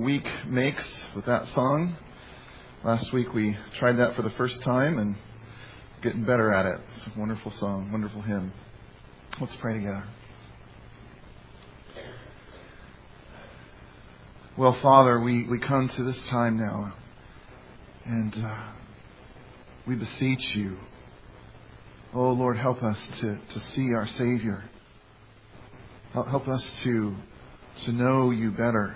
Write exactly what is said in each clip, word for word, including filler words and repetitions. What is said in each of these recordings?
Week makes with that song. Last week we tried that for the first time and getting better at it. It's a wonderful song, wonderful hymn. Let's pray together. Well, Father, we, we come to this time now and uh, we beseech you. Oh, Lord, help us to, to see our Savior. Help, help us to, to know you better.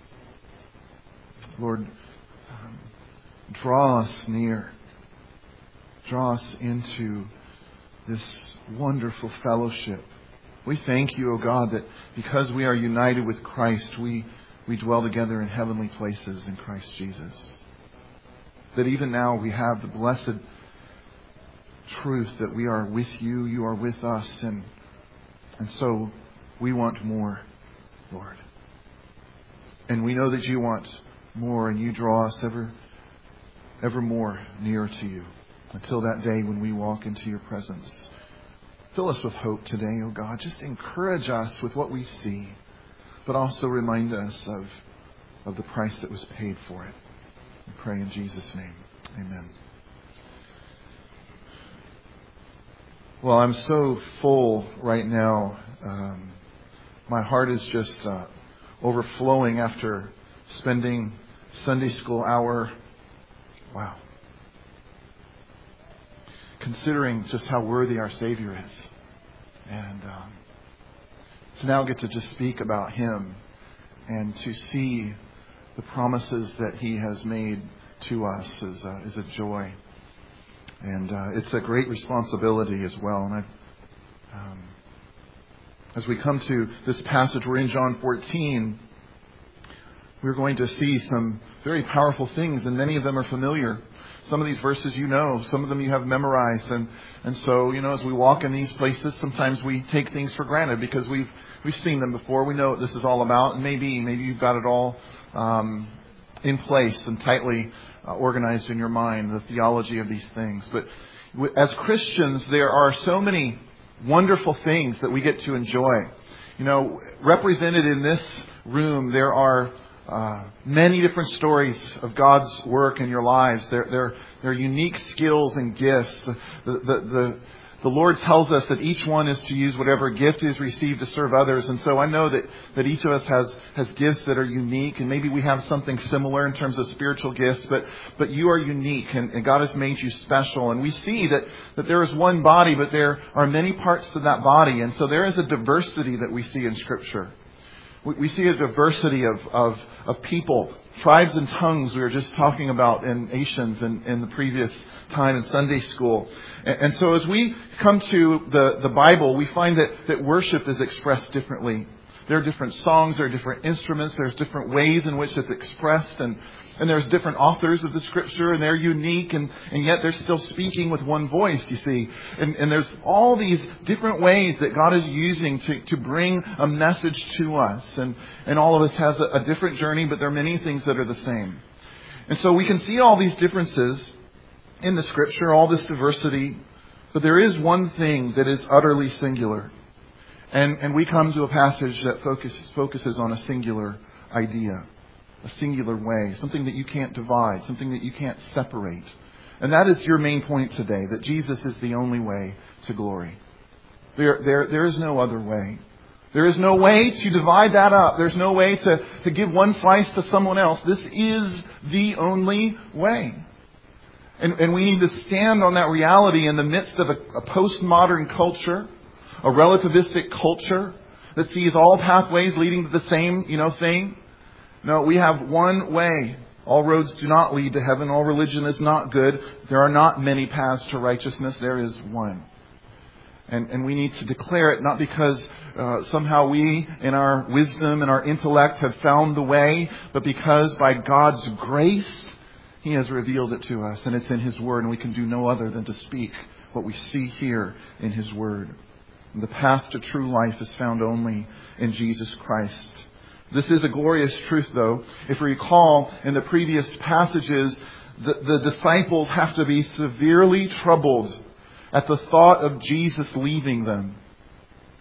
Lord, um, draw us near. Draw us into this wonderful fellowship. We thank you, O God, that because we are united with Christ, we, we dwell together in heavenly places in Christ Jesus. That even now we have the blessed truth that we are with you, you are with us, and, and so we want more, Lord. And we know that you want more, and you draw us ever, ever more nearer to you until that day when we walk into your presence. Fill us with hope today, O God. Just encourage us with what we see, but also remind us of, of the price that was paid for it. We pray in Jesus' name. Amen. Well, I'm so full right now. Um, my heart is just uh, overflowing after spending Sunday school hour. Wow. Considering just how worthy our Savior is. And um, to now get to just speak about Him and to see the promises that He has made to us is a, is a joy. And uh, it's a great responsibility as well. And I, um, as we come to this passage, we're in John fourteen. We're going to see some very powerful things, and many of them are familiar. Some of these verses you know, some of them you have memorized, and, and so, you know, as we walk in these places, sometimes we take things for granted because we've we've seen them before. We know what this is all about, and maybe maybe you've got it all um, in place and tightly uh, organized in your mind, the theology of these things. But as Christians, there are so many wonderful things that we get to enjoy. You know, represented in this room, there are Uh, many different stories of God's work in your lives. They're, they're, they're unique skills and gifts. The, the, the, the Lord tells us that each one is to use whatever gift is received to serve others. And so I know that, that each of us has, has gifts that are unique, and maybe we have something similar in terms of spiritual gifts, but, but you are unique, and, and God has made you special. And we see that, that there is one body, but there are many parts to that body. And so there is a diversity that we see in Scripture. We see a diversity of, of, of people, tribes and tongues we were just talking about in Asians in, in the previous time in Sunday school. And, and so as we come to the, the Bible, we find that, that worship is expressed differently. There are different songs, there are different instruments, there's different ways in which it's expressed, and, and there's different authors of the Scripture, and they're unique, and, and yet they're still speaking with one voice, you see. And, and there's all these different ways that God is using to, to bring a message to us. And, and all of us has a, a different journey, but there are many things that are the same. And so we can see all these differences in the Scripture, all this diversity, but there is one thing that is utterly singular. And, and we come to a passage that focus, focuses on a singular idea, a singular way, something that you can't divide, something that you can't separate. And that is your main point today, that Jesus is the only way to glory. There, there, there is no other way. There is no way to divide that up. There's no way to, to give one slice to someone else. This is the only way. And, and we need to stand on that reality in the midst of a, a postmodern culture, a relativistic culture that sees all pathways leading to the same, you know, thing. No, we have one way. All roads do not lead to heaven. All religion is not good. There are not many paths to righteousness. There is one. And, and we need to declare it, not because uh, somehow we, in our wisdom and our intellect, have found the way, but because by God's grace, He has revealed it to us. And it's in His Word, and we can do no other than to speak what we see here in His Word. The path to true life is found only in Jesus Christ. This is a glorious truth, though. If we recall in the previous passages, the, the disciples have to be severely troubled at the thought of Jesus leaving them.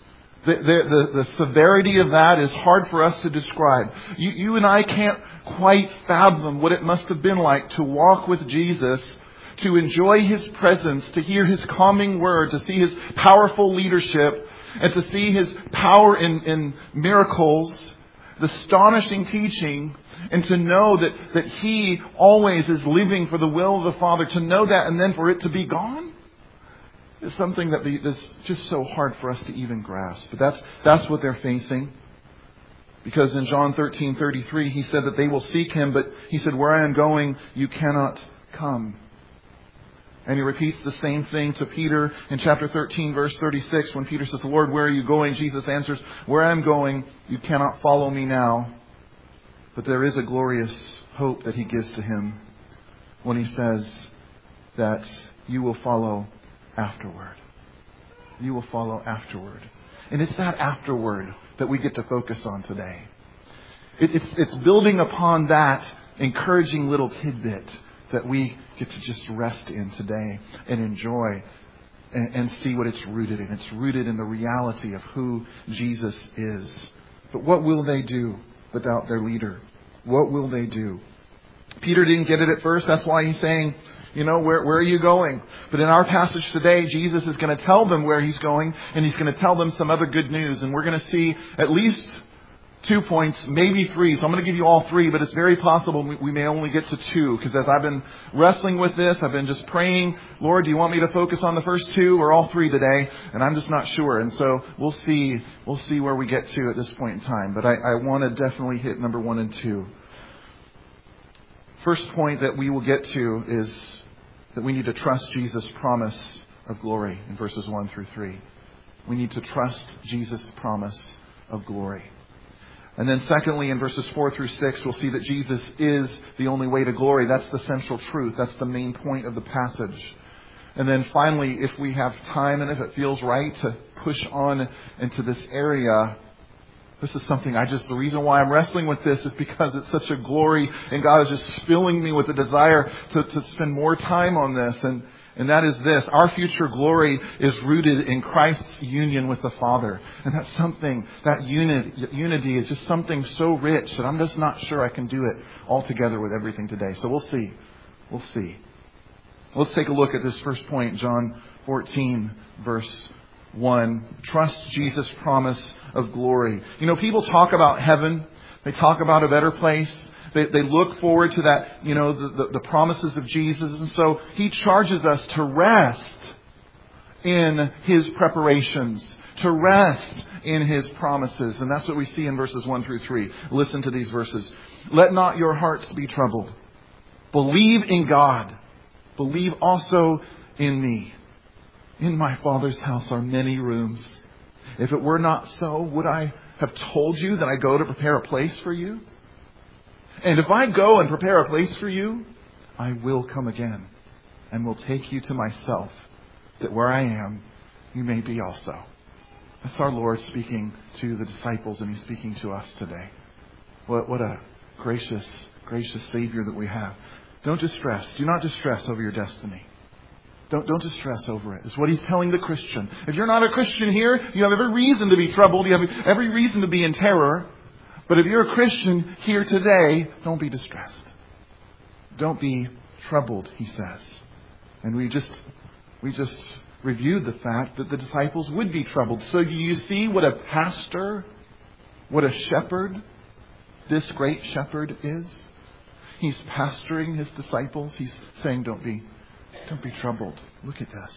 The, the, the, the severity of that is hard for us to describe. You, you and I can't quite fathom what it must have been like to walk with Jesus, to enjoy His presence, to hear His calming word, to see His powerful leadership, and to see His power in, in miracles, the astonishing teaching, and to know that, that He always is living for the will of the Father, to know that and then for it to be gone is something that is just so hard for us to even grasp. But that's that's what they're facing. Because in John thirteen thirty-three, He said that they will seek Him, but He said, where I am going, you cannot come. And He repeats the same thing to Peter in chapter thirteen, verse thirty-six, when Peter says, Lord, where are you going? Jesus answers, where I am going, you cannot follow me now. But there is a glorious hope that He gives to him when He says that you will follow afterward. You will follow afterward. And it's that afterward that we get to focus on today. It, it's, it's building upon that encouraging little tidbit that we get to just rest in today and enjoy and, and see what it's rooted in. It's rooted in the reality of who Jesus is. But what will they do without their leader? What will they do? Peter didn't get it at first. That's why he's saying, you know, where, where are you going? But in our passage today, Jesus is going to tell them where He's going, and He's going to tell them some other good news. And we're going to see at least two points, maybe three. So I'm going to give you all three, but it's very possible we, we may only get to two. Because as I've been wrestling with this, I've been just praying, Lord, do you want me to focus on the first two or all three today? And I'm just not sure. And so we'll see, we'll see where we get to at this point in time. But I, I want to definitely hit number one and two. First point that we will get to is that we need to trust Jesus' promise of glory in verses one through three. We need to trust Jesus' promise of glory. And then secondly, in verses four through six, we'll see that Jesus is the only way to glory. That's the central truth. That's the main point of the passage. And then finally, if we have time and if it feels right to push on into this area, this is something I just, the reason why I'm wrestling with this is because it's such a glory and God is just filling me with a desire to, to spend more time on this. And, and that is this. Our future glory is rooted in Christ's union with the Father. And that's something, that unity, unity is just something so rich that I'm just not sure I can do it all together with everything today. So we'll see. We'll see. Let's take a look at this first point, John fourteen, verse one. Trust Jesus' promise of glory. You know, people talk about heaven. They talk about a better place. They, they look forward to that, you know, the, the, the promises of Jesus. And so He charges us to rest in His preparations, to rest in His promises. And that's what we see in verses one through three. Listen to these verses. Let not your hearts be troubled. Believe in God. Believe also in me. In my Father's house are many rooms. If it were not so, would I have told you that I go to prepare a place for you? And if I go and prepare a place for you, I will come again and will take you to myself, that where I am, you may be also. That's our Lord speaking to the disciples, and He's speaking to us today. What, what a gracious, gracious Savior that we have. Don't distress. Do not distress over your destiny. Don't, don't distress over it. It's what He's telling the Christian. If you're not a Christian here, you have every reason to be troubled. You have every reason to be in terror. But if you're a Christian here today, don't be distressed. Don't be troubled, He says. And we just, we just reviewed the fact that the disciples would be troubled. So do you see what a pastor, what a shepherd, this great shepherd is? He's pastoring His disciples. He's saying, don't be Don't be troubled. Look at this.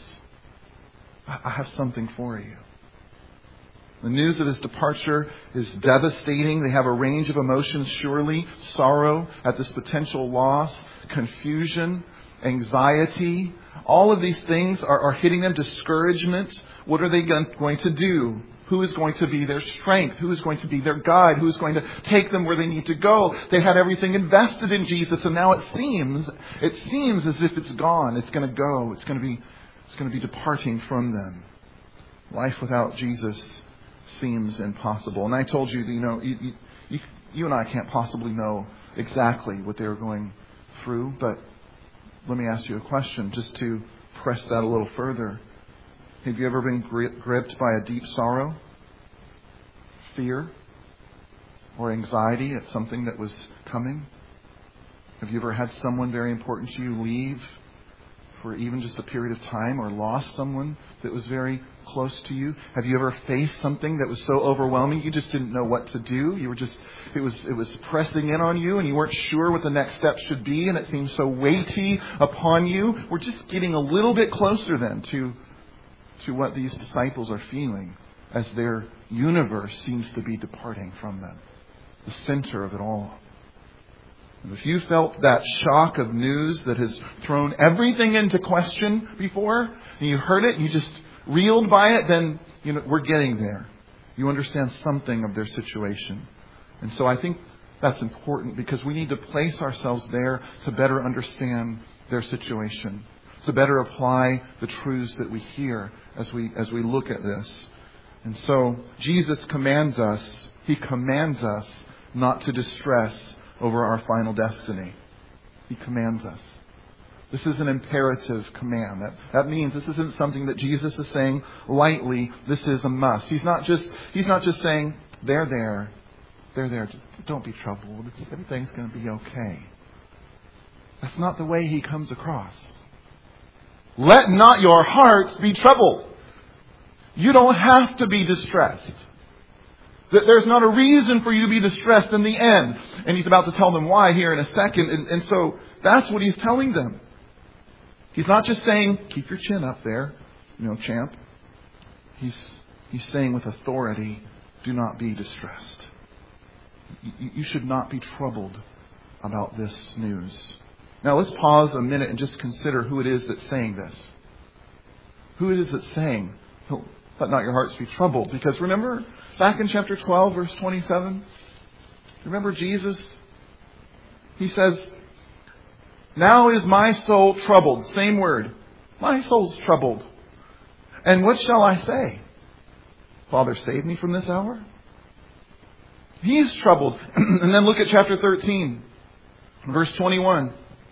I have something for you. The news of His departure is devastating. They have a range of emotions, surely. Sorrow at this potential loss, confusion, anxiety. All of these things are, are hitting them. Discouragement. What are they going to do? Who is going to be their strength? Who is going to be their guide? Who is going to take them where they need to go? They had everything invested in Jesus, and now it seems, it seems as if it's gone. It's going to go. It's going to be, it's going to be departing from them. Life without Jesus seems impossible. And I told you, you know, you, you, you and I can't possibly know exactly what they were going through, but let me ask you a question just to press that a little further. Have you ever been gripped by a deep sorrow? fear or anxiety at something that was coming? Have you ever had someone very important to you leave for even just a period of time, or lost someone that was very close to you? Have you ever faced something that was so overwhelming you just didn't know what to do? You were just, it was it was pressing in on you and you weren't sure what the next step should be, and it seemed so weighty upon you. We're just getting a little bit closer then to, to what these disciples are feeling as their universe seems to be departing from them, the center of it all. If you felt that shock of news that has thrown everything into question before, and you heard it, and you just reeled by it, then you know we're getting there. You understand something of their situation. And so I think that's important, because we need to place ourselves there to better understand their situation, to better apply the truths that we hear as we as we look at this. And so Jesus commands us, He commands us not to distress over our final destiny. He commands us. This is an imperative command. That, that means this isn't something that Jesus is saying lightly. This is a must. He's not just, he's not just saying, they're there. They're there. Just don't be troubled. It's, everything's going to be okay. That's not the way He comes across. Let not your hearts be troubled. You don't have to be distressed. That there's not a reason for you to be distressed in the end. And He's about to tell them why here in a second. And, and so that's what He's telling them. He's not just saying, keep your chin up there, you know, champ. He's, he's saying with authority, do not be distressed. You, you should not be troubled about this news. Now let's pause a minute and just consider who it is that's saying this. Who it is that's saying, let not your hearts be troubled. Because remember, back in chapter twelve, verse twenty-seven, remember Jesus? He says, now is my soul troubled. Same word. My soul's troubled. And what shall I say? Father, save me from this hour? He's troubled. And then look at chapter thirteen, verse twenty-one.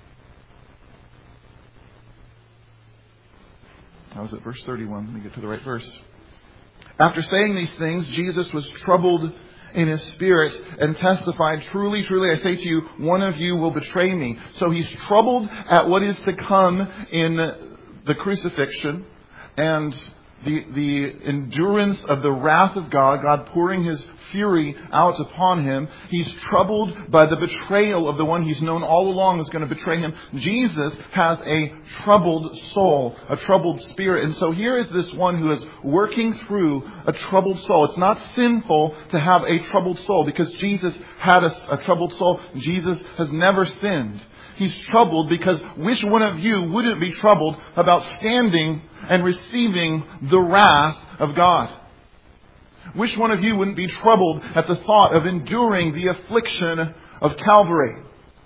I was at verse thirty-one. Let me get to the right verse. After saying these things, Jesus was troubled in His spirit and testified, truly, truly, I say to you, one of you will betray me. So He's troubled at what is to come in the crucifixion and the, the endurance of the wrath of God, God pouring His fury out upon Him. He's troubled by the betrayal of the one He's known all along is going to betray Him. Jesus has a troubled soul, a troubled spirit. And so here is this one who is working through a troubled soul. It's not sinful to have a troubled soul, because Jesus had a, a troubled soul. Jesus has never sinned. He's troubled because which one of you wouldn't be troubled about standing and receiving the wrath of God? Which one of you wouldn't be troubled at the thought of enduring the affliction of Calvary?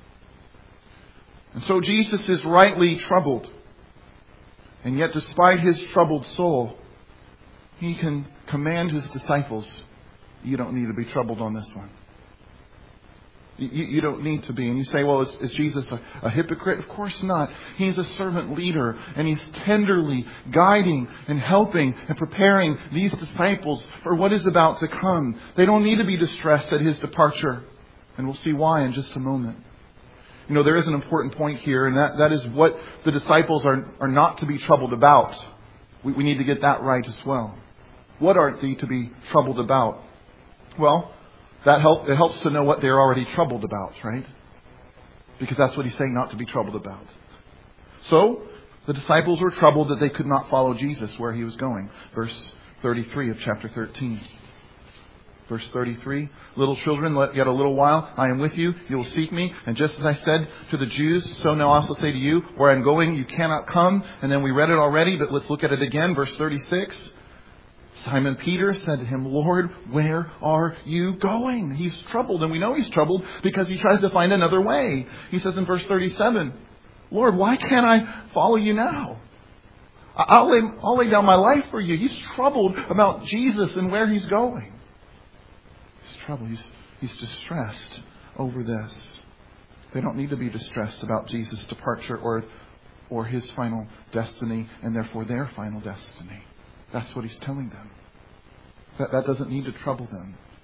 And so Jesus is rightly troubled. And yet despite His troubled soul, He can command His disciples, you don't need to be troubled on this one. You, you don't need to be. And you say, well, is, is Jesus a, a hypocrite? Of course not. He's a servant leader, and He's tenderly guiding and helping and preparing these disciples for what is about to come. They don't need to be distressed at His departure. And we'll see why in just a moment. You know, there is an important point here, and that, that is what the disciples are, are not to be troubled about. We, we need to get that right as well. What are they to be troubled about? Well, That help, it helps to know what they're already troubled about, right? Because that's what He's saying not to be troubled about. So, the disciples were troubled that they could not follow Jesus where He was going. Verse thirty-three of chapter thirteen. Verse thirty-three, little children, let yet a little while, I am with you, you will seek me. And just as I said to the Jews, so now I also say to you, where I'm going, you cannot come. And then we read it already, but let's look at it again. Verse thirty-six. Simon Peter said to Him, Lord, where are you going? He's troubled, and we know he's troubled because he tries to find another way. He says in verse thirty-seven, Lord, why can't I follow you now? I'll lay, I'll lay down my life for you. He's troubled about Jesus and where He's going. He's troubled. He's, he's distressed over this. They don't need to be distressed about Jesus' departure or, or His final destiny, and therefore their final destiny. That's what He's telling them. That, that doesn't need to trouble them.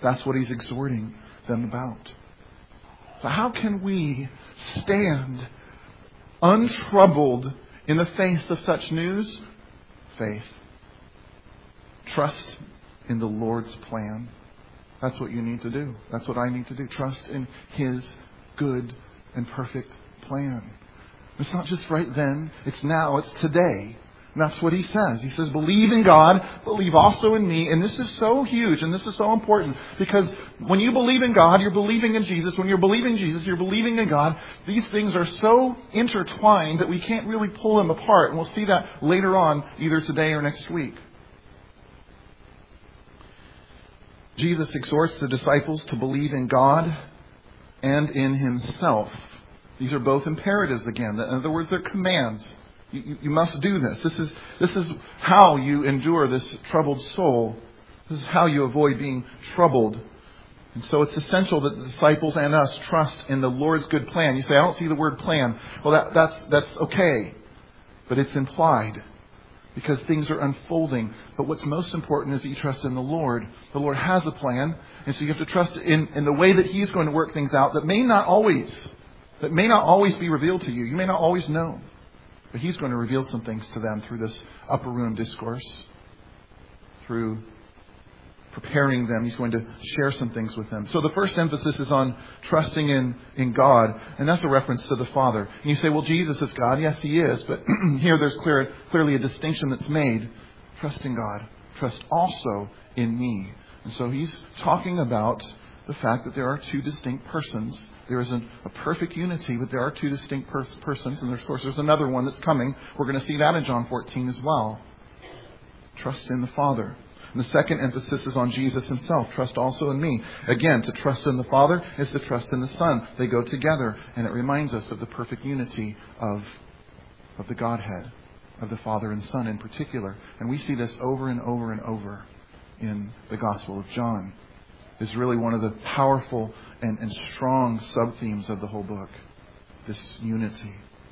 That's what he's exhorting them about. So how can we stand untroubled in the face of such news? Faith. Trust in the Lord's plan. That's what you need to do. That's what I need to do. Trust in His good and perfect plan. It's not just right then. It's now. It's today. And that's what He says. He says, believe in God, believe also in me. And this is so huge and this is so important, because when you believe in God, you're believing in Jesus. When you're believing in Jesus, you're believing in God. These things are so intertwined that we can't really pull them apart. And we'll see that later on, either today or next week. Jesus exhorts the disciples to believe in God and in Himself. These are both imperatives again. In other words, they're commands. You, you must do this. This is, this is how you endure this troubled soul. This is how you avoid being troubled. And so it's essential that the disciples and us trust in the Lord's good plan. You say, I don't see the word plan. Well, that, that's, that's okay. But it's implied, because things are unfolding. But what's most important is that you trust in the Lord. The Lord has a plan. And so you have to trust in, in the way that He's going to work things out that may not always, that may not always be revealed to you. You may not always know. But He's going to reveal some things to them through this upper room discourse. Through preparing them. He's going to share some things with them. So the first emphasis is on trusting in, in God. And that's a reference to the Father. And you say, well, Jesus is God. Yes, He is. But here there's clear, clearly a distinction that's made. Trust in God. Trust also in me. And so He's talking about the fact that there are two distinct persons. There is a, a perfect unity, but there are two distinct pers- persons. And of course, there's another one that's coming. We're going to see that in John fourteen as well. Trust in the Father. And the second emphasis is on Jesus Himself. Trust also in me. Again, to trust in the Father is to trust in the Son. They go together. And it reminds us of the perfect unity of, of the Godhead, of the Father and Son in particular. And we see this over and over and over in the Gospel of John. Is really one of the powerful and, and strong sub-themes of the whole book. This unity.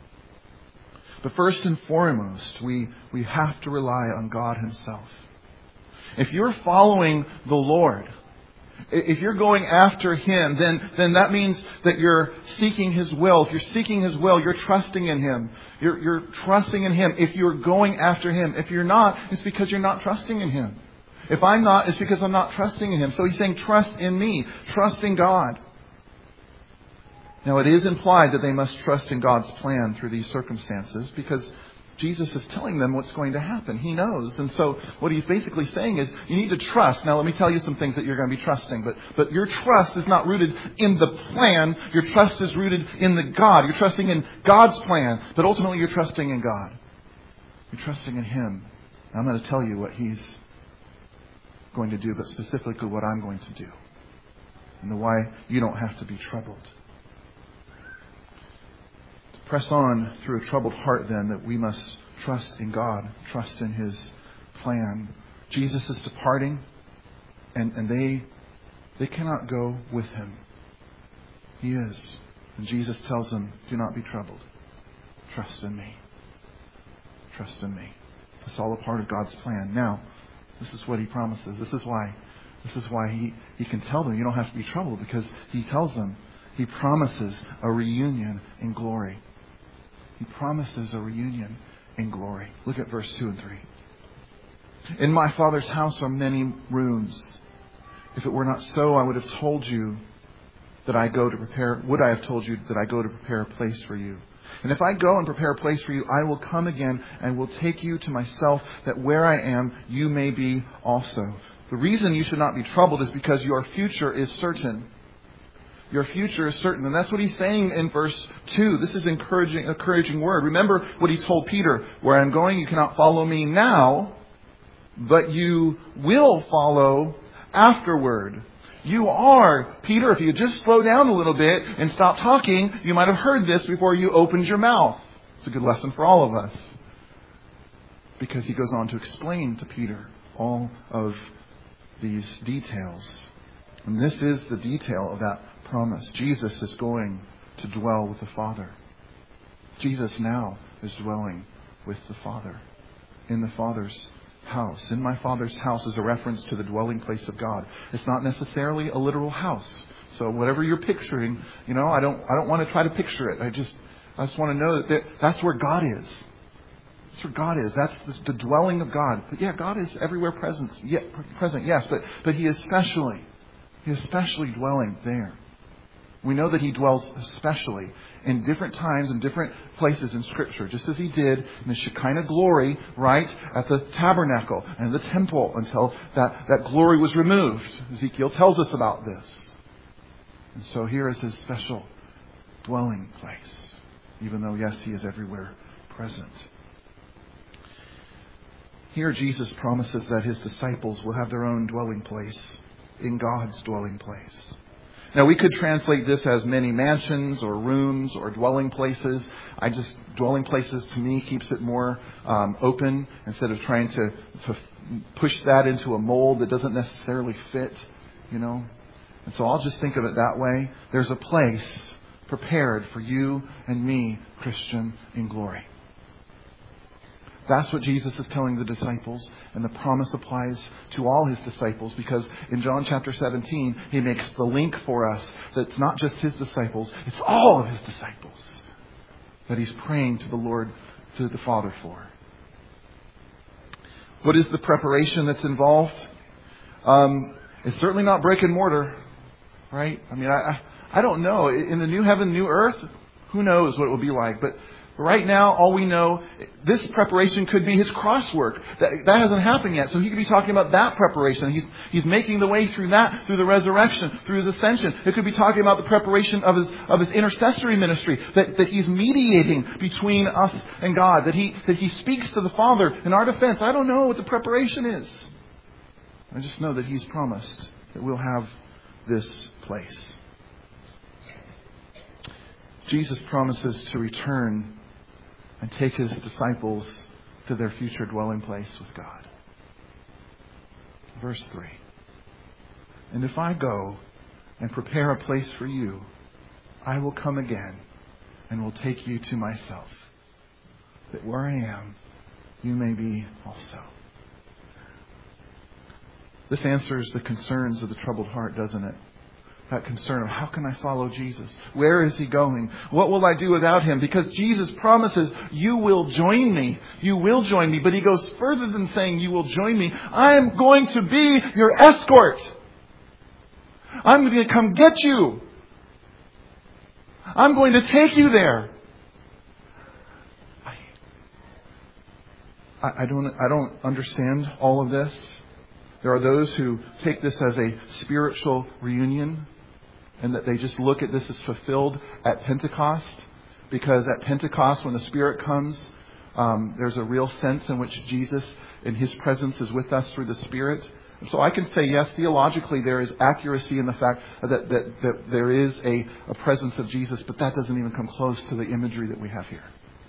But first and foremost, we, we have to rely on God Himself. If you're following the Lord, if you're going after Him, then, then that means that you're seeking His will. If you're seeking His will, you're trusting in Him. You're, you're trusting in Him. If you're going after Him. If you're not, it's because you're not trusting in Him. If I'm not, it's because I'm not trusting in Him. So He's saying, trust in me. Trust in God. Now, it is implied that they must trust in God's plan through these circumstances, because Jesus is telling them what's going to happen. He knows. And so what He's basically saying is, you need to trust. Now, let me tell you some things that you're going to be trusting. But, but your trust is not rooted in the plan. Your trust is rooted in the God. You're trusting in God's plan. But ultimately, you're trusting in God. You're trusting in Him. I'm going to tell you what He's going to do, but specifically what I'm going to do. And the why you don't have to be troubled. To press on through a troubled heart, then, that we must trust in God, trust in His plan. Jesus is departing, and, and they they cannot go with Him. He is. And Jesus tells them, do not be troubled. Trust in me. Trust in me. It's all a part of God's plan. Now, this is what He promises. This is why. This is why he, he can tell them you don't have to be troubled, because He tells them He promises a reunion in glory. He promises a reunion in glory. Look at verse two and three. In my Father's house are many rooms. If it were not so, I would have told you that I go to prepare. Would I have told you that I go to prepare a place for you? And if I go and prepare a place for you, I will come again and will take you to myself, that where I am, you may be also. The reason you should not be troubled is because your future is certain. Your future is certain. And that's what He's saying in verse two. This is encouraging, encouraging word. Remember what He told Peter. Where I'm going, you cannot follow me now, but you will follow afterward. You are, Peter, if you just slow down a little bit and stop talking, you might have heard this before you opened your mouth. It's a good lesson for all of us. Because He goes on to explain to Peter all of these details. And this is the detail of that promise. Jesus is going to dwell with the Father. Jesus now is dwelling with the Father in the Father's house. In my Father's house is a reference to the dwelling place of God. It's not necessarily a literal house. So whatever you're picturing, you know, I don't I don't want to try to picture it. I just I just want to know that that's where God is. That's where God is. That's the, the dwelling of God. But yeah, God is everywhere present. Yeah, present, yes, but but He is especially He is especially dwelling there. We know that He dwells especially in different times and different places in Scripture, just as He did in the Shekinah glory, right, at the tabernacle and the temple until that, that glory was removed. Ezekiel tells us about this. And so here is His special dwelling place, even though, yes, He is everywhere present. Here Jesus promises that His disciples will have their own dwelling place in God's dwelling place. Now, we could translate this as many mansions or rooms or dwelling places. I just, dwelling places to me keeps it more um, open instead of trying to, to push that into a mold that doesn't necessarily fit, you know. And so I'll just think of it that way. There's a place prepared for you and me, Christian, in glory. That's what Jesus is telling the disciples, and the promise applies to all His disciples, because in John chapter seventeen, He makes the link for us that it's not just His disciples, it's all of His disciples that He's praying to the Lord, to the Father for. What is the preparation that's involved? Um, it's certainly not brick and mortar, right? I mean, I, I, I don't know. In the new heaven, new earth, who knows what it will be like, but right now, all we know, this preparation could be His cross work. That, that hasn't happened yet. So He could be talking about that preparation. He's, he's making the way through that, through the resurrection, through His ascension. It could be talking about the preparation of His, of His intercessory ministry, that, that He's mediating between us and God, that he, that he speaks to the Father in our defense. I don't know what the preparation is. I just know that He's promised that we'll have this place. Jesus promises to return and take His disciples to their future dwelling place with God. Verse three. And if I go and prepare a place for you, I will come again and will take you to myself, that where I am, you may be also. This answers the concerns of the troubled heart, doesn't it? That concern of how can I follow Jesus? Where is He going? What will I do without Him? Because Jesus promises, you will join me. You will join me. But He goes further than saying you will join me. I am going to be your escort. I'm going to come get you. I'm going to take you there. I, I don't, I don't understand all of this. There are those who take this as a spiritual reunion, and that they just look at this as fulfilled at Pentecost, because at Pentecost, when the Spirit comes, um, there's a real sense in which Jesus, in His presence, is with us through the Spirit. So I can say, yes, theologically there is accuracy in the fact that, that, that there is a, a presence of Jesus, but that doesn't even come close to the imagery that we have here.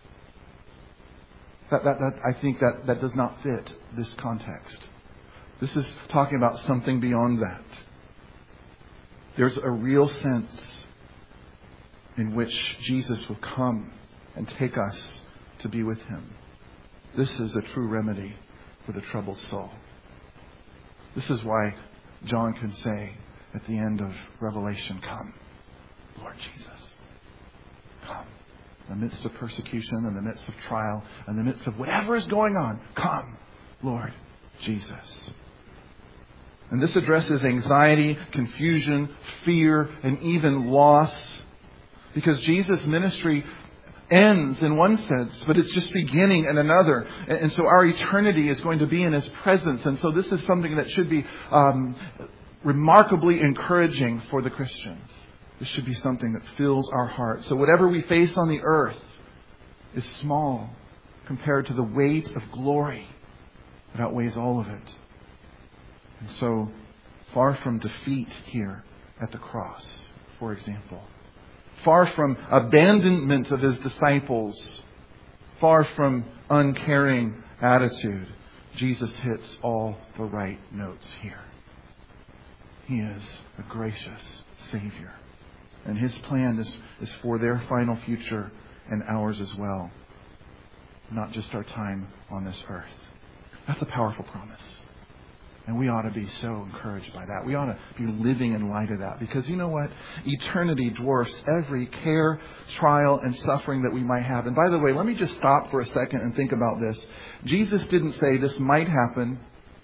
That, that, that, I think that, that does not fit this context. This is talking about something beyond that. There's a real sense in which Jesus will come and take us to be with Him. This is a true remedy for the troubled soul. This is why John can say at the end of Revelation, come, Lord Jesus. Come. In the midst of persecution, in the midst of trial, in the midst of whatever is going on, come, Lord Jesus. And this addresses anxiety, confusion, fear, and even loss. Because Jesus' ministry ends in one sense, but it's just beginning in another. And so our eternity is going to be in His presence. And so this is something that should be um, remarkably encouraging for the Christians. This should be something that fills our heart. So whatever we face on the earth is small compared to the weight of glory that outweighs all of it. And so, far from defeat here at the cross, for example, far from abandonment of His disciples, far from uncaring attitude, Jesus hits all the right notes here. He is a gracious Savior. And His plan is, is for their final future and ours as well. Not just our time on this earth. That's a powerful promise. And we ought to be so encouraged by that. We ought to be living in light of that. Because you know what? Eternity dwarfs every care, trial, and suffering that we might have. And by the way, let me just stop for a second and think about this. Jesus didn't say this might happen.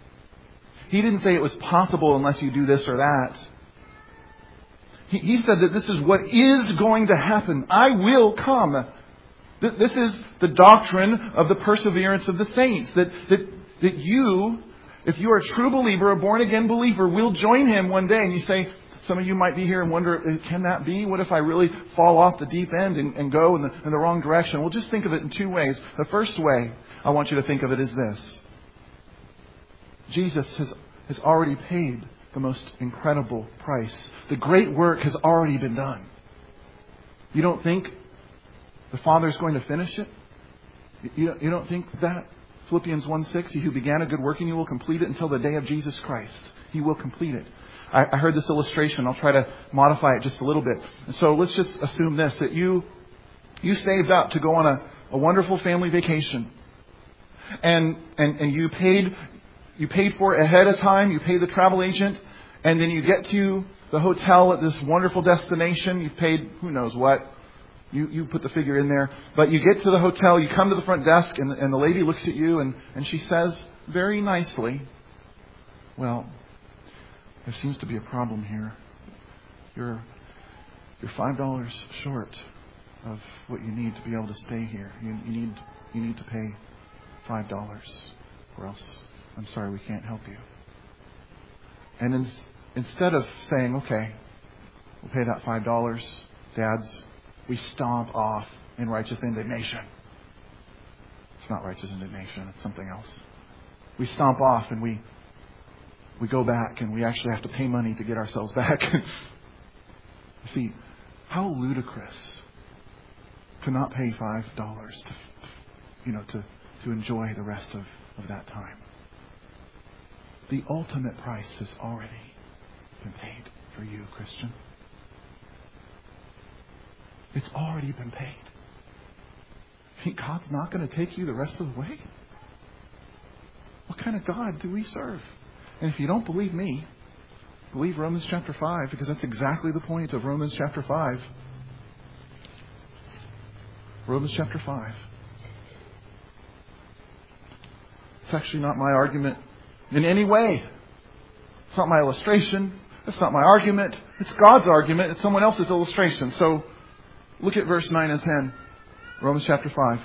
He didn't say it was possible unless you do this or that. He, he said that this is what is going to happen. I will come. This is the doctrine of the perseverance of the saints. That, that, that you... If you are a true believer, a born-again believer, will join Him one day. And you say, some of you might be here and wonder, can that be? What if I really fall off the deep end and, and go in the, in the wrong direction? Well, just think of it in two ways. The first way I want you to think of it is this. Jesus has, has already paid the most incredible price. The great work has already been done. You don't think the Father is going to finish it? You, you don't think that? Philippians one six, He who began a good work in you will complete it until the day of Jesus Christ. He will complete it. I, I heard this illustration. I'll try to modify it just a little bit. And so let's just assume this, that you you saved up to go on a, a wonderful family vacation. And, and and you paid you paid for it ahead of time. You paid the travel agent. And then you get to the hotel at this wonderful destination. You've paid who knows what. You you put the figure in there. But you get to the hotel, you come to the front desk, and, and the lady looks at you and, and she says very nicely, well, there seems to be a problem here. You're you're five dollars short of what you need to be able to stay here. You, you need you need to pay five dollars, or else I'm sorry, we can't help you. And in, instead of saying, okay, we'll pay that five dollars, dads, we stomp off in righteous indignation. It's not righteous indignation. It's something else. We stomp off and we we go back and we actually have to pay money to get ourselves back. You see, how ludicrous to not pay five dollars to, you know, to, to enjoy the rest of, of that time. The ultimate price has already been paid for you, Christian. It's already been paid. You think God's not going to take you the rest of the way? What kind of God do we serve? And if you don't believe me, believe Romans chapter five, because that's exactly the point of Romans chapter five. Romans chapter five. It's actually not my argument in any way. It's not my illustration. It's not my argument. It's God's argument. It's someone else's illustration. So, look at verse nine and ten. Romans chapter five.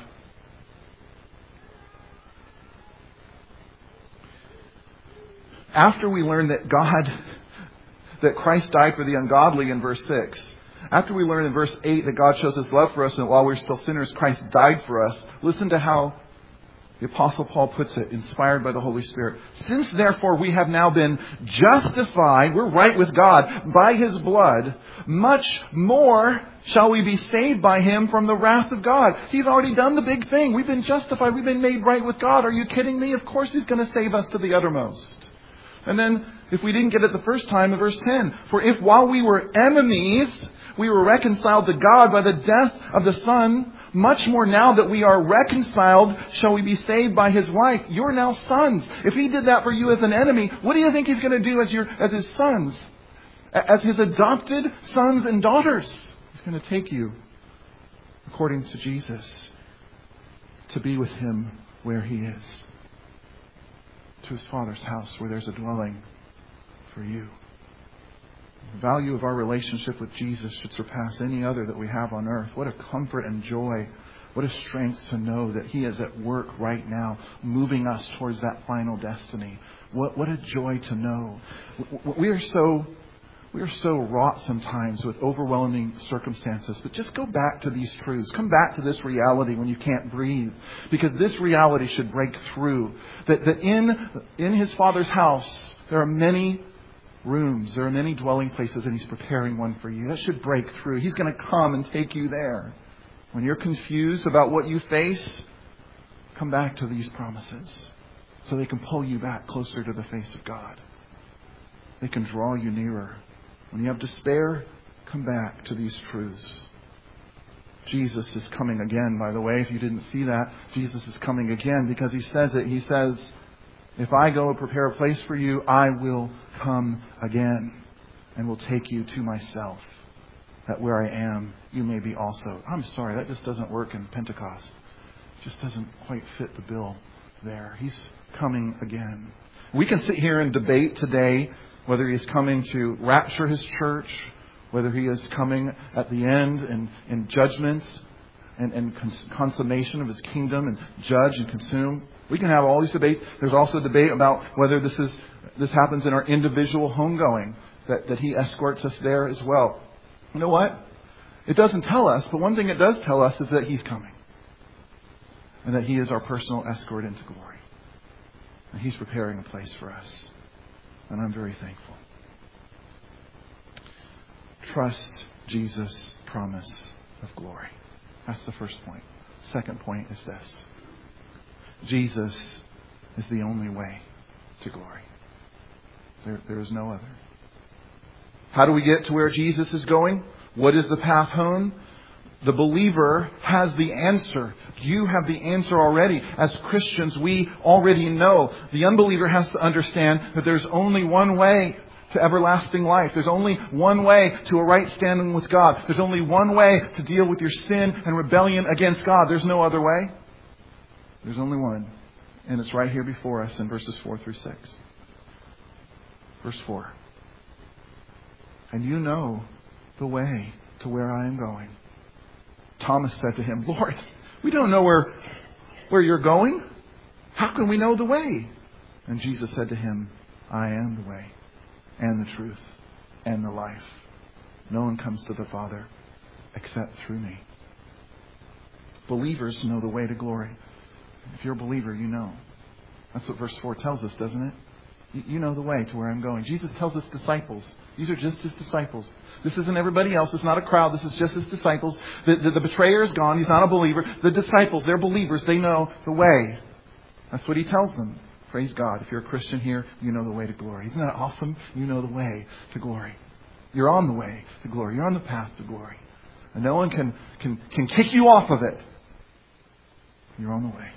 After we learn that God, that Christ died for the ungodly in verse six. After we learn in verse eight that God shows His love for us and while we're still sinners, Christ died for us. Listen to how the Apostle Paul puts it, inspired by the Holy Spirit. Since therefore we have now been justified, we're right with God, by His blood, much more shall we be saved by Him from the wrath of God. He's already done the big thing. We've been justified. We've been made right with God. Are you kidding me? Of course He's going to save us to the uttermost. And then, if we didn't get it the first time, in verse ten, for if while we were enemies, we were reconciled to God by the death of the Son, much more now that we are reconciled, shall we be saved by His life. You're now sons. If He did that for you as an enemy, what do you think He's going to do as your as His sons? As His adopted sons and daughters? He's going to take you, according to Jesus, to be with Him where He is. To His Father's house where there's a dwelling for you. The value of our relationship with Jesus should surpass any other that we have on earth. What a comfort and joy. What a strength to know that He is at work right now, moving us towards that final destiny. What, what a joy to know. We are so... We are so wrought sometimes with overwhelming circumstances. But just go back to these truths. Come back to this reality when you can't breathe. Because this reality should break through. That, that in, in His Father's house, there are many rooms. There are many dwelling places, and He's preparing one for you. That should break through. He's going to come and take you there. When you're confused about what you face, come back to these promises. So they can pull you back closer to the face of God. They can draw you nearer. When you have despair, come back to these truths. Jesus is coming again, by the way. If you didn't see that, Jesus is coming again because He says it. He says, If I go and prepare a place for you, I will come again and will take you to myself, that where I am, you may be also. I'm sorry, that just doesn't work in Pentecost. It just doesn't quite fit the bill there. He's coming again. We can sit here and debate today whether He is coming to rapture His church, whether He is coming at the end and in judgments and, and cons- consummation of His kingdom and judge and consume. We can have all these debates. There's also debate about whether this is this happens in our individual homegoing, that, that He escorts us there as well. You know what? It doesn't tell us, but one thing it does tell us is that He's coming. And that He is our personal escort into glory. And He's preparing a place for us. And I'm very thankful. Trust Jesus' promise of glory. That's the first point. Second point is this. Jesus is the only way to glory. There, there is no other. How do we get to where Jesus is going? What is the path home? The believer has the answer. You have the answer already. As Christians, we already know. The unbeliever has to understand that there's only one way to everlasting life. There's only one way to a right standing with God. There's only one way to deal with your sin and rebellion against God. There's no other way. There's only one. And it's right here before us in verses four through six. Verse four. And you know the way to where I am going. Thomas said to Him, Lord, we don't know where, where you're going. How can we know the way? And Jesus said to him, I am the way and the truth and the life. No one comes to the Father except through me. Believers know the way to glory. If you're a believer, you know. That's what verse four tells us, doesn't it? You know the way to where I'm going. Jesus tells His disciples. These are just His disciples. This isn't everybody else. It's not a crowd. This is just His disciples. The, the, the betrayer is gone. He's not a believer. The disciples, they're believers. They know the way. That's what He tells them. Praise God. If you're a Christian here, you know the way to glory. Isn't that awesome? You know the way to glory. You're on the way to glory. You're on the path to glory. And no one can, can, can kick you off of it. You're on the way.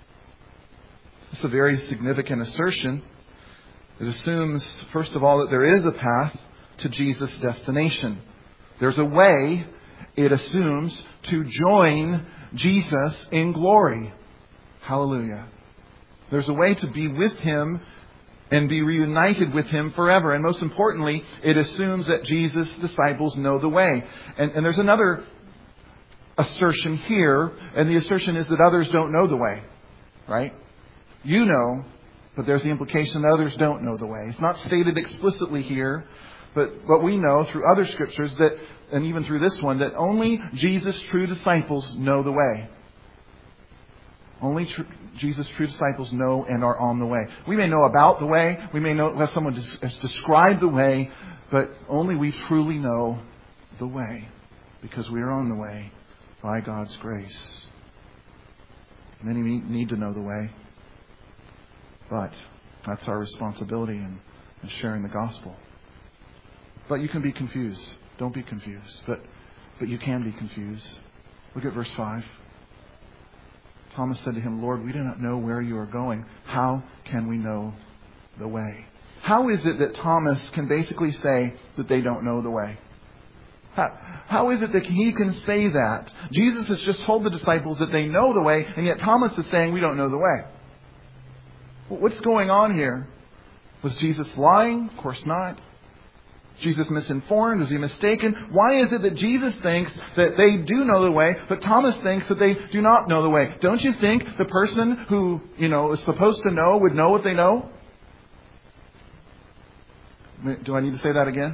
It's a very significant assertion. It assumes, first of all, that there is a path to Jesus' destination. There's a way, it assumes, to join Jesus in glory. Hallelujah. There's a way to be with Him and be reunited with Him forever. And most importantly, it assumes that Jesus' disciples know the way. And, and there's another assertion here, and the assertion is that others don't know the way. Right? You know, but there's the implication that others don't know the way. It's not stated explicitly here, but what we know through other scriptures, that, and even through this one, that only Jesus' true disciples know the way. Only tr- Jesus' true disciples know and are on the way. We may know about the way. We may know have someone has described the way, but only we truly know the way because we are on the way by God's grace. Many need to know the way. But that's our responsibility in, in sharing the gospel. But you can be confused. Don't be confused. But but you can be confused. Look at verse five. Thomas said to Him, Lord, we do not know where you are going. How can we know the way? How is it that Thomas can basically say that they don't know the way? How, how is it that he can say that? Jesus has just told the disciples that they know the way, and yet Thomas is saying we don't know the way. What's going on here? Was Jesus lying? Of course not. Was Jesus misinformed? Was He mistaken? Why is it that Jesus thinks that they do know the way, but Thomas thinks that they do not know the way? Don't you think the person who, you know, is supposed to know would know what they know? Do I need to say that again?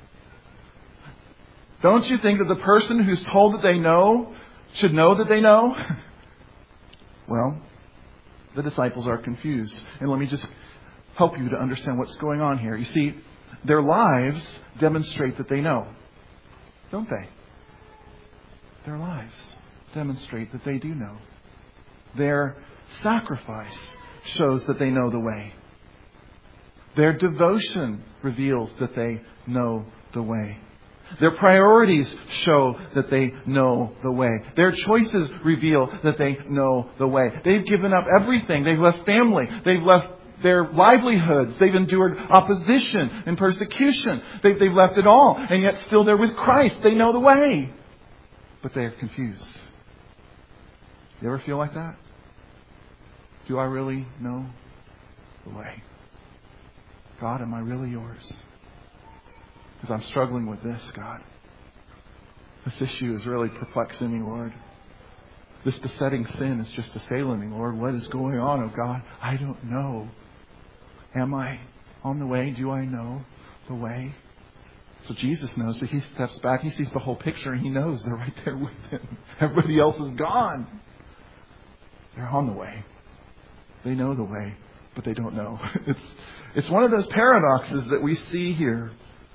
Don't you think that the person who's told that they know should know that they know? Well, the disciples are confused. And let me just help you to understand what's going on here. You see, their lives demonstrate that they know. Don't they? Their lives demonstrate that they do know. Their sacrifice shows that they know the way. Their devotion reveals that they know the way. Their priorities show that they know the way. Their choices reveal that they know the way. They've given up everything. They've left family. They've left their livelihoods. They've endured opposition and persecution. They, they've left it all. And yet still they're with Christ. They know the way. But they are confused. You ever feel like that? Do I really know the way? God, am I really yours? Because I'm struggling with this, God. This issue is really perplexing me, Lord. This besetting sin is just assailing me, Lord. What is going on, oh God? I don't know. Am I on the way? Do I know the way? So Jesus knows, but he steps back. He sees the whole picture and he knows they're right there with him. Everybody else is gone. They're on the way. They know the way, but they don't know. It's, it's one of those paradoxes that we see here.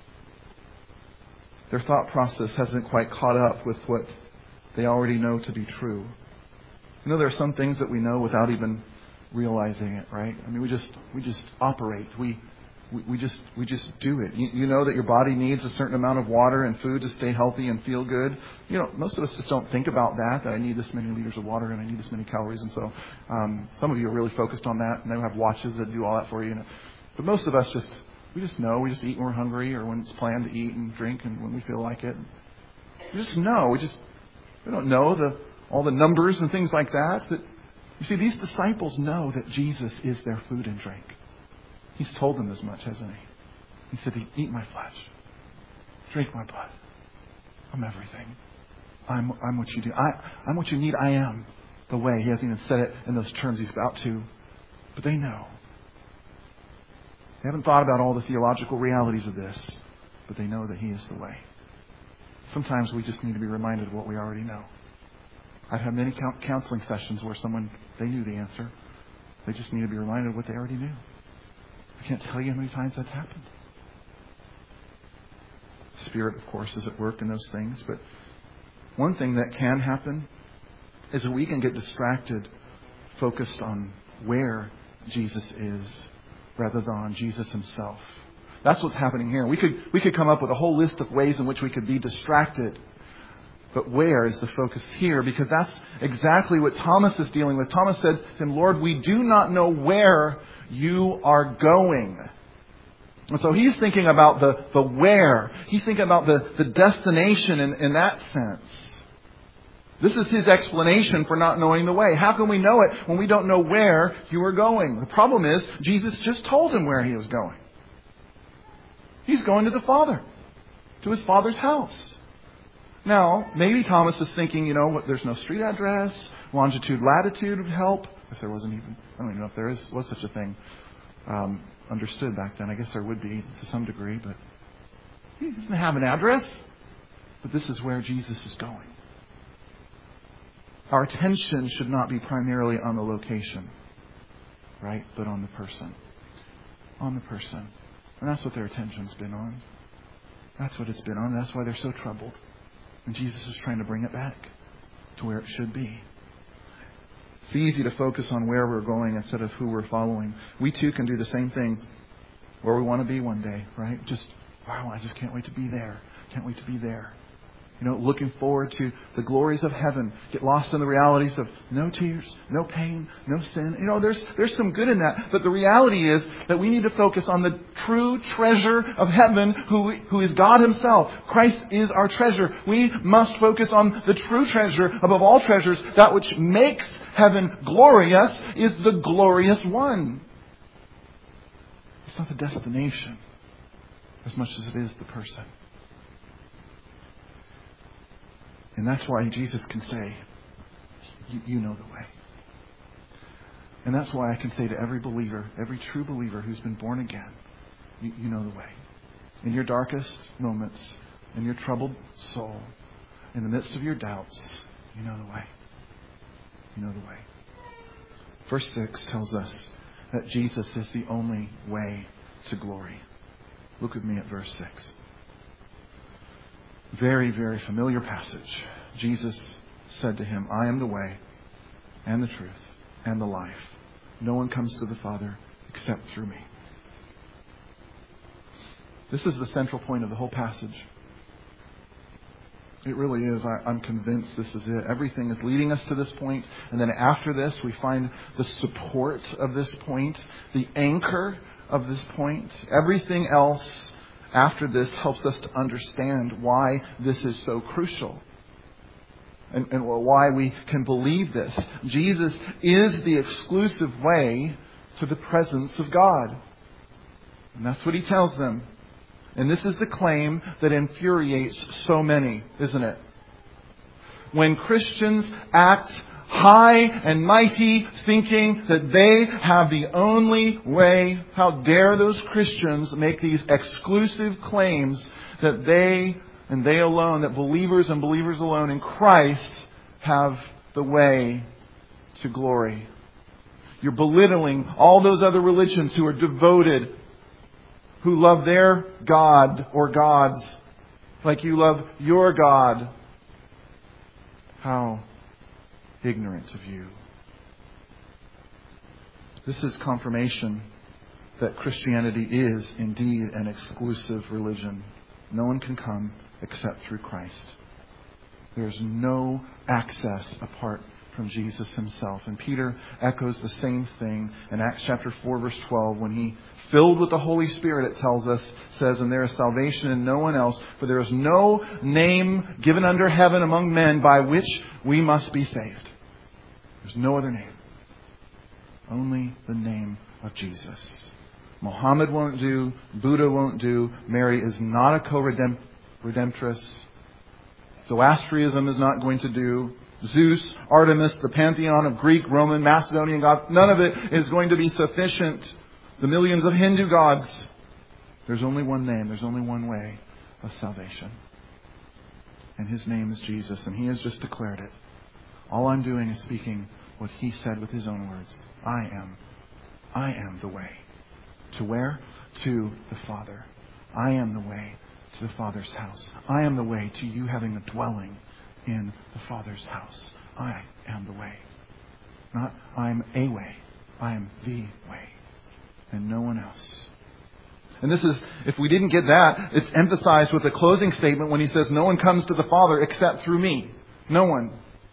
Their thought process hasn't quite caught up with what they already know to be true. You know, there are some things that we know without even realizing it, right? I mean, we just we just operate. We we, we just we just do it. You, you know that your body needs a certain amount of water and food to stay healthy and feel good. You know, most of us just don't think about that. That I need this many liters of water and I need this many calories, and so um, some of you are really focused on that, and they have watches that do all that for you. But most of us just we just know. We just eat when we're hungry, or when it's planned to eat and drink, and when we feel like it. We just know. We just we don't know the all the numbers and things like that. But you see, these disciples know that Jesus is their food and drink. He's told them as much, hasn't he? He said, "Eat my flesh, drink my blood. I'm everything. I'm I'm what you do. I I'm what you need. I am the way." He hasn't even said it in those terms he's about to, but they know. They haven't thought about all the theological realities of this, but they know that He is the way. Sometimes we just need to be reminded of what we already know. I've had many counseling sessions where someone, they knew the answer. They just need to be reminded of what they already knew. I can't tell you how many times that's happened. Spirit, of course, is at work in those things. But one thing that can happen is that we can get distracted, focused on where Jesus is, rather than on Jesus Himself. That's what's happening here. We could we could come up with a whole list of ways in which we could be distracted. But where is the focus here? Because that's exactly what Thomas is dealing with. Thomas said to Him, "Lord, we do not know where you are going." And so he's thinking about the, the where. He's thinking about the, the destination in, in that sense. This is his explanation for not knowing the way. How can we know it when we don't know where you are going? The problem is, Jesus just told him where He was going. He's going to the Father, to His Father's house. Now, maybe Thomas is thinking, you know, there's no street address, longitude, latitude would help. If there wasn't even, I don't even know if there is was such a thing um, understood back then. I guess there would be to some degree, but he doesn't have an address. But this is where Jesus is going. Our attention should not be primarily on the location, right? But on the person. On the person. And that's what their attention's been on. That's what it's been on. That's why they're so troubled. And Jesus is trying to bring it back to where it should be. It's easy to focus on where we're going instead of who we're following. We too can do the same thing where we want to be one day, right? Just, wow, I just can't wait to be there. Can't wait to be there. You know, looking forward to the glories of heaven. Get lost in the realities of no tears, no pain, no sin. You know, there's there's some good in that. But the reality is that we need to focus on the true treasure of heaven, who who is God Himself. Christ is our treasure. We must focus on the true treasure above all treasures. That which makes heaven glorious is the glorious one. It's not the destination as much as it is the person. And that's why Jesus can say, you, you know the way. And that's why I can say to every believer, every true believer who's been born again, you, you know the way. In your darkest moments, in your troubled soul, in the midst of your doubts, you know the way. You know the way. Verse six tells us that Jesus is the only way to glory. Look with me at verse six. Very, very familiar passage. Jesus said to him, "I am the way and the truth and the life. No one comes to the Father except through me." This is the central point of the whole passage. It really is. I, I'm convinced this is it. Everything is leading us to this point. And then after this, we find the support of this point, the anchor of this point. Everything else after this helps us to understand why this is so crucial. And, and why we can believe this. Jesus is the exclusive way to the presence of God. And that's what he tells them. And this is the claim that infuriates so many, isn't it? When Christians act high and mighty, thinking that they have the only way, how dare those Christians make these exclusive claims that they and they alone, that believers and believers alone in Christ have the way to glory. You're belittling all those other religions who are devoted, who love their God or gods like you love your God. How ignorant of you. This is confirmation that Christianity is indeed an exclusive religion. No one can come except through Christ. There's no access apart from Jesus himself. And Peter echoes the same thing in Acts chapter four, verse twelve, when he, filled with the Holy Spirit, it tells us, says, and there is salvation in no one else, for there is no name given under heaven among men by which we must be saved. There's no other name. Only the name of Jesus. Muhammad won't do. Buddha won't do. Mary is not a co-redemptress. Zoroastrianism is not going to do. Zeus, Artemis, the pantheon of Greek, Roman, Macedonian gods, none of it is going to be sufficient. The millions of Hindu gods. There's only one name. There's only one way of salvation. And his name is Jesus. And he has just declared it. All I'm doing is speaking what he said with his own words. I am. I am the way. To where? To the Father. I am the way to the Father's house. I am the way to you having a dwelling in the Father's house. I am the way. Not I'm a way. I am the way. And no one else. And this is, if we didn't get that, it's emphasized with the closing statement when he says, no one comes to the Father except through me. No one.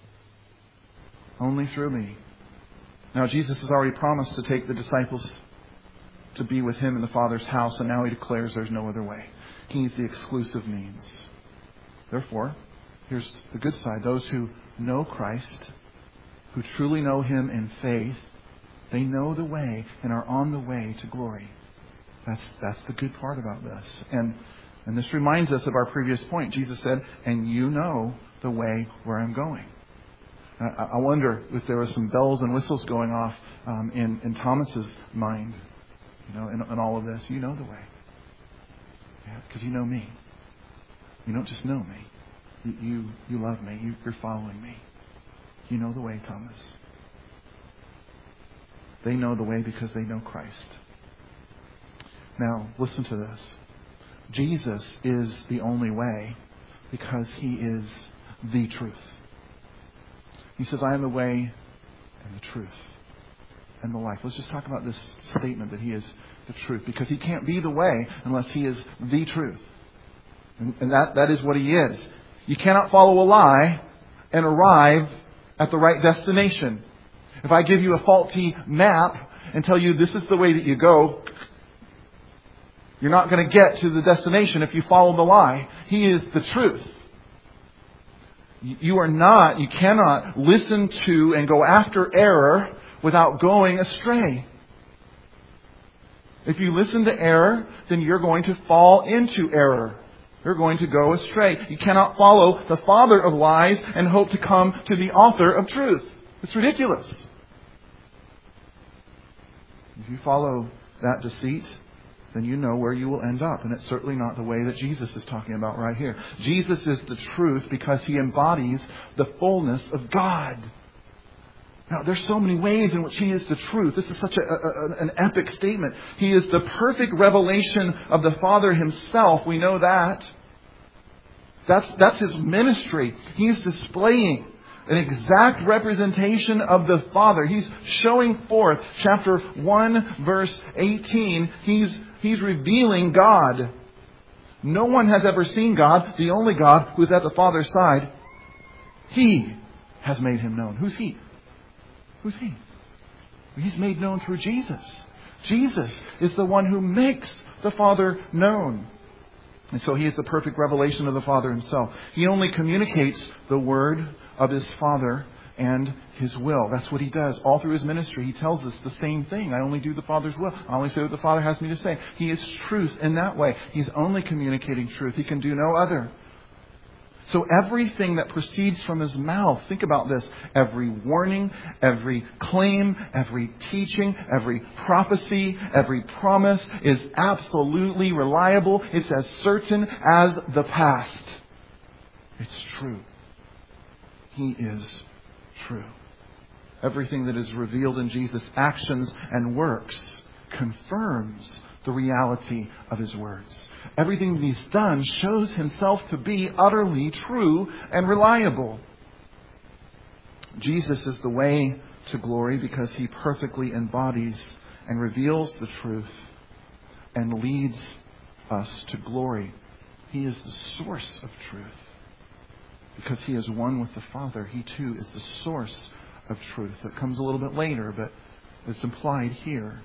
Only through me. Now Jesus has already promised to take the disciples to be with him in the Father's house, and now he declares there's no other way. He's the exclusive means. Therefore, here's the good side. Those who know Christ, who truly know him in faith, they know the way and are on the way to glory. That's that's the good part about this. And and this reminds us of our previous point. Jesus said, and you know the way where I'm going. I, I wonder if there were some bells and whistles going off um, in, in Thomas's mind, you know, in, in all of this. You know the way. Yeah, because you know me. You don't just know me. You you, you love me. You, you're following me. You know the way, Thomas. They know the way because they know Christ. Now, listen to this. Jesus is the only way because he is the truth. He says, I am the way and the truth and the life. Let's just talk about this statement that he is the truth, because he can't be the way unless he is the truth. And, and that, that is what he is. You cannot follow a lie and arrive at the right destination. If I give you a faulty map and tell you this is the way that you go, you're not going to get to the destination if you follow the lie. He is the truth. You are not, you cannot listen to and go after error without going astray. If you listen to error, then you're going to fall into error. You're going to go astray. You cannot follow the father of lies and hope to come to the author of truth. It's ridiculous. If you follow that deceit, then you know where you will end up. And it's certainly not the way that Jesus is talking about right here. Jesus is the truth because he embodies the fullness of God. Now, there's so many ways in which he is the truth. This is such a, a, an epic statement. He is the perfect revelation of the Father himself. We know that. That's, that's his ministry. He is displaying an exact representation of the Father. He's showing forth, chapter one, verse eighteen, he's, he's revealing God. No one has ever seen God, the only God who is at the Father's side. He has made him known. Who's he? Who's he? He's made known through Jesus. Jesus is the one who makes the Father known. And so he is the perfect revelation of the Father himself. He only communicates the word of his Father and his will. That's what he does. All through his ministry, he tells us the same thing. I only do the Father's will. I only say what the Father has me to say. He is truth in that way. He's only communicating truth. He can do no other. So everything that proceeds from his mouth, think about this, every warning, every claim, every teaching, every prophecy, every promise is absolutely reliable. It's as certain as the past. It's true. He is true. Everything that is revealed in Jesus' actions and works confirms the reality of his words. Everything that he's done shows himself to be utterly true and reliable. Jesus is the way to glory because he perfectly embodies and reveals the truth and leads us to glory. He is the source of truth. Because he is one with the Father, he too is the source of truth. That comes a little bit later, but it's implied here.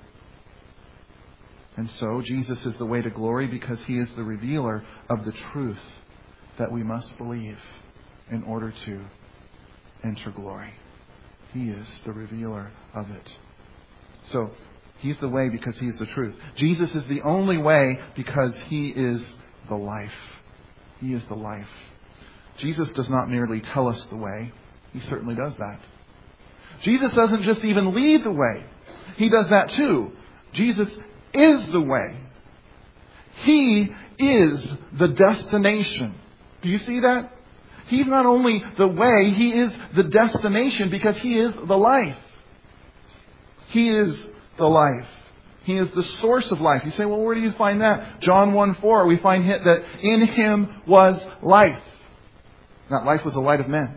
And so Jesus is the way to glory because he is the revealer of the truth that we must believe in order to enter glory. He is the revealer of it. So he's the way because he is the truth. Jesus is the only way because he is the life. He is the life. Jesus does not merely tell us the way. He certainly does that. Jesus doesn't just even lead the way. He does that too. Jesus is the way. He is the destination. Do you see that? He's not only the way, he is the destination because he is the life. He is the life. He is the source of life. You say, well, where do you find that? John one four, we find that in him was life. That life was the light of men.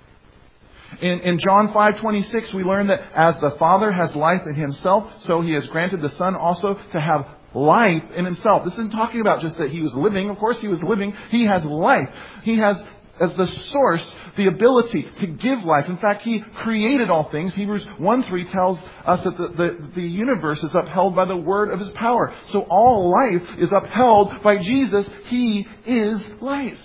In, in John five twenty-six, we learn that as the Father has life in himself, so he has granted the Son also to have life in himself. This isn't talking about just that he was living. Of course he was living. He has life. He has, as the source, the ability to give life. In fact, he created all things. Hebrews one three tells us that the, the, the universe is upheld by the word of his power. So all life is upheld by Jesus. He is life.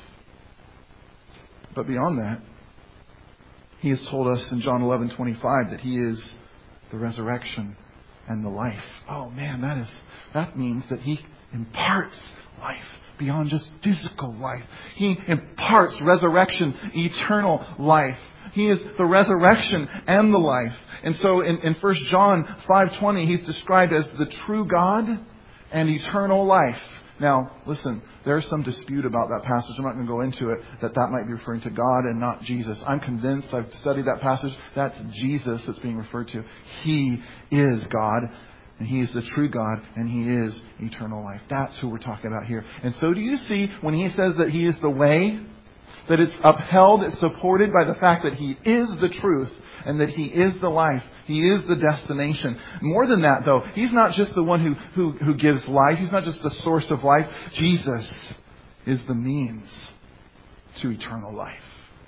But beyond that, he has told us in John eleven twenty-five that he is the resurrection and the life. Oh man, that is that means that he imparts life beyond just physical life. He imparts resurrection, eternal life. He is the resurrection and the life. And so in, in First John five twenty, he's described as the true God and eternal life. Now, listen, there's some dispute about that passage. I'm not going to go into it, that that might be referring to God and not Jesus. I'm convinced, I've studied that passage, that's Jesus that's being referred to. He is God, and he is the true God, and he is eternal life. That's who we're talking about here. And so do you see, when he says that he is the way, that it's upheld, it's supported by the fact that he is the truth, and that he is the life. He is the destination. More than that, though, he's not just the one who, who, who gives life. He's not just the source of life. Jesus is the means to eternal life.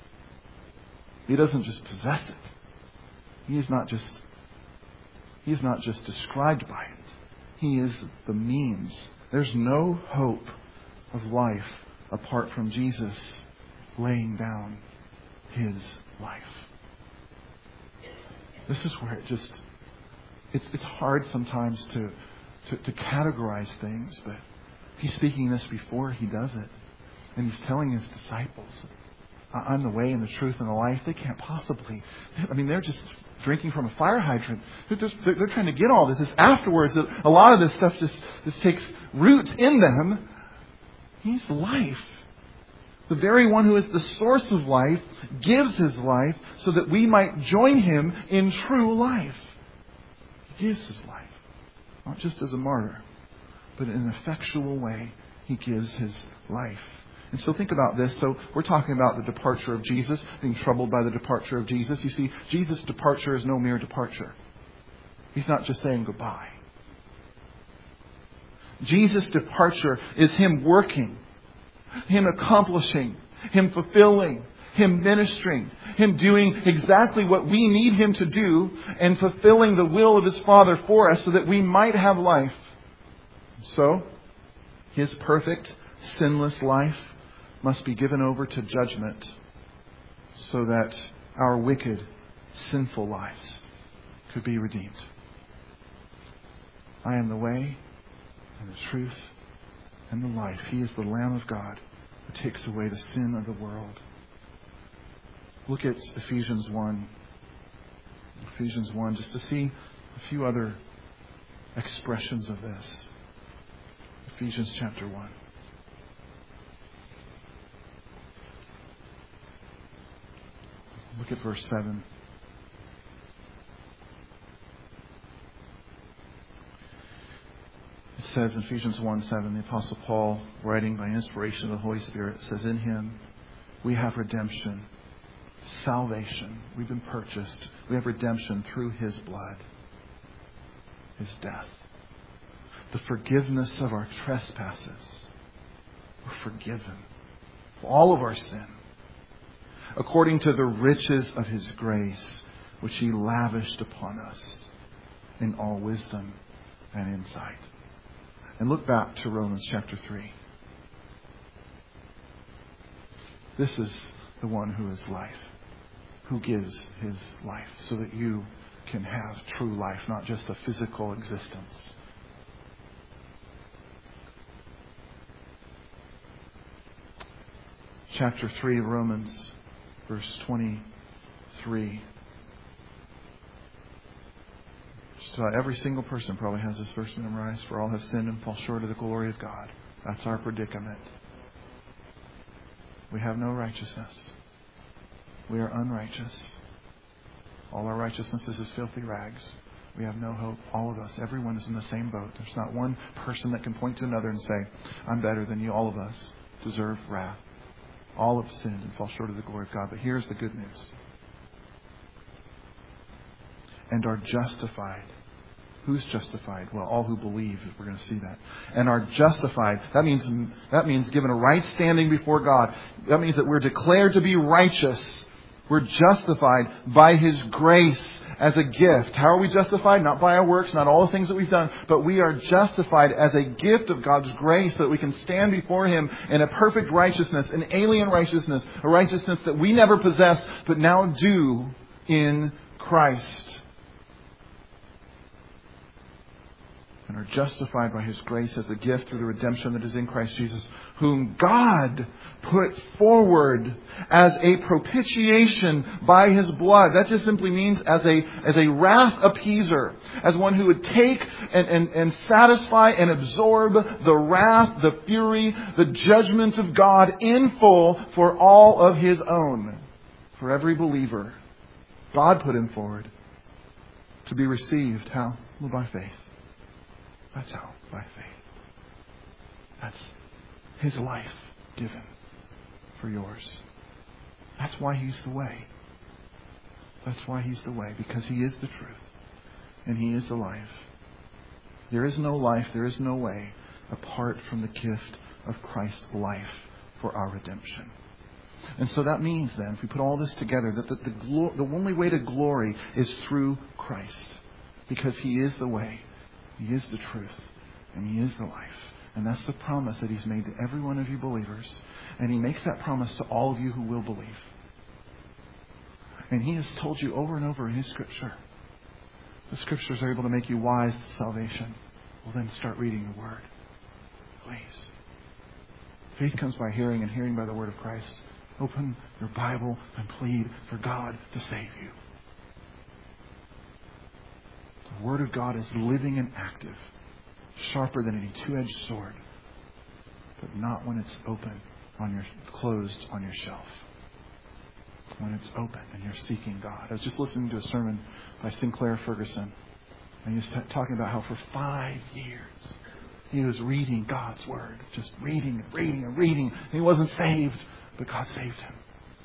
He doesn't just possess it. He is not just, he is not just described by it. He is the means. There's no hope of life apart from Jesus laying down his life. This is where it just, it's it's hard sometimes to, to, to categorize things, but he's speaking this before he does it. And he's telling his disciples, I'm the way and the truth and the life. They can't possibly, I mean, they're just drinking from a fire hydrant. They're, just, they're, they're trying to get all this. It's afterwards that a lot of this stuff just, just takes root in them. He's life. The very one who is the source of life gives his life so that we might join him in true life. He gives his life, not just as a martyr, but in an effectual way, he gives his life. And so think about this. So we're talking about the departure of Jesus, being troubled by the departure of Jesus. You see, Jesus' departure is no mere departure. He's not just saying goodbye. Jesus' departure is him working Him accomplishing, Him fulfilling, Him ministering, Him doing exactly what we need Him to do and fulfilling the will of His Father for us so that we might have life. So, His perfect, sinless life must be given over to judgment so that our wicked, sinful lives could be redeemed. I am the way and the truth and the life. He is the Lamb of God who takes away the sin of the world. Look at Ephesians one. Ephesians one, just to see a few other expressions of this. Ephesians chapter one. Look at verse seven. It says in Ephesians one seven, the Apostle Paul, writing by inspiration of the Holy Spirit, says, in Him we have redemption, salvation. We've been purchased. We have redemption through His blood, His death. The forgiveness of our trespasses. We're forgiven of all of our sin, according to the riches of His grace, which He lavished upon us in all wisdom and insight. And look back to Romans chapter three. This is the one who is life, who gives His life so that you can have true life, not just a physical existence. Chapter three of Romans, verse twenty-three. Just about every single person probably has this verse memorized. For all have sinned and fall short of the glory of God. That's our predicament. We have no righteousness. We are unrighteous. All our righteousness is as filthy rags. We have no hope. All of us, everyone is in the same boat. There's not one person that can point to another and say, I'm better than you. All of us deserve wrath. All have sinned and fall short of the glory of God. But here's the good news. And are justified. Who's justified? Well, all who believe. We're going to see that. And are justified. That means that means given a right standing before God. That means that we're declared to be righteous. We're justified by His grace as a gift. How are we justified? Not by our works, not all the things that we've done, but we are justified as a gift of God's grace so that we can stand before Him in a perfect righteousness, an alien righteousness, a righteousness that we never possessed, but now do in Christ. And are justified by His grace as a gift through the redemption that is in Christ Jesus, whom God put forward as a propitiation by His blood. That just simply means as a as a wrath appeaser, as one who would take and, and, and satisfy and absorb the wrath, the fury, the judgment of God in full for all of His own. For every believer, God put Him forward to be received. How? Well, by faith. That's how, by faith. That's His life given for yours. That's why He's the way. That's why He's the way, because He is the truth and He is the life. There is no life, there is no way apart from the gift of Christ's life for our redemption. And so that means then, if we put all this together, that the, the, glo- the only way to glory is through Christ, because He is the way. He is the truth, and He is the life. And that's the promise that He's made to every one of you believers. And He makes that promise to all of you who will believe. And He has told you over and over in His Scripture. The Scriptures are able to make you wise to salvation. Well, then start reading the Word. Please. Faith comes by hearing, and hearing by the Word of Christ. Open your Bible and plead for God to save you. The Word of God is living and active, sharper than any two-edged sword, but not when it's open on your closed on your shelf. When it's open and you're seeking God. I was just listening to a sermon by Sinclair Ferguson, and he was talking about how for five years he was reading God's Word, just reading and reading and reading, and he wasn't saved, but God saved him.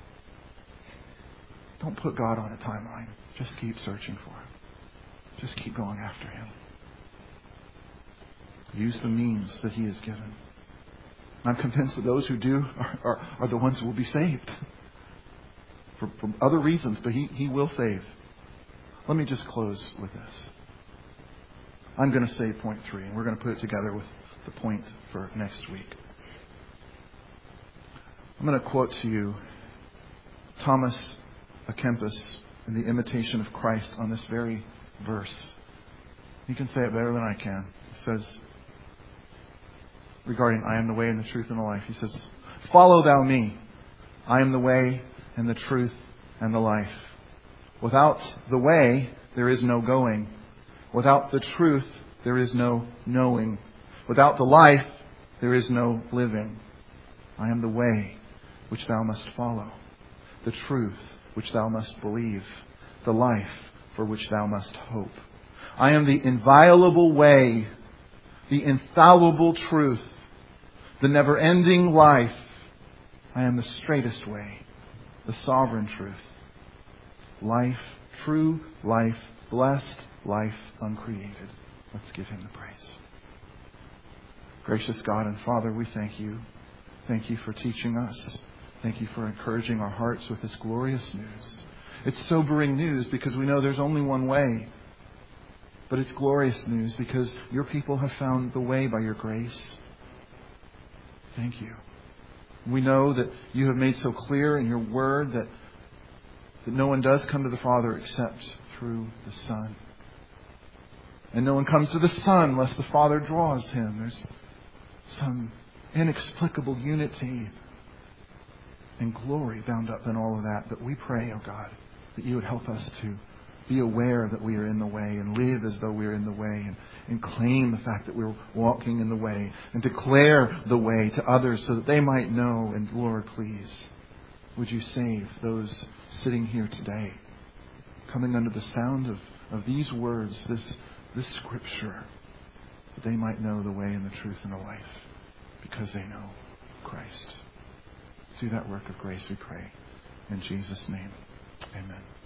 Don't put God on a timeline. Just keep searching for Him. Just keep going after Him. Use the means that He has given. I'm convinced that those who do are, are, are the ones who will be saved. For, for other reasons, but he, he will save. Let me just close with this. I'm going to say point three, and we're going to put it together with the point for next week. I'm going to quote to you Thomas à Kempis in The Imitation of Christ on this very verse. He can say it better than I can. He says, regarding I am the way and the truth and the life, he says, "Follow thou me. I am the way and the truth and the life. Without the way, there is no going. Without the truth, there is no knowing. Without the life, there is no living. I am the way which thou must follow, the truth which thou must believe, the life for which thou must hope. I am the inviolable way, the infallible truth, the never-ending life. I am the straightest way, the sovereign truth. Life, true life, blessed life, uncreated." Let's give Him the praise. Gracious God and Father, we thank You. Thank You for teaching us. Thank You for encouraging our hearts with this glorious news. It's sobering news because we know there's only one way. But it's glorious news because Your people have found the way by Your grace. Thank You. We know that You have made so clear in Your Word that, that no one does come to the Father except through the Son. And no one comes to the Son unless the Father draws him. There's some inexplicable unity and glory bound up in all of that. But we pray, oh God, that You would help us to be aware that we are in the way and live as though we are in the way and, and claim the fact that we're walking in the way and declare the way to others so that they might know. And Lord, please, would You save those sitting here today, coming under the sound of, of these words, this, this Scripture, that they might know the way and the truth and the life because they know Christ. Do that work of grace, we pray. In Jesus' name, amen.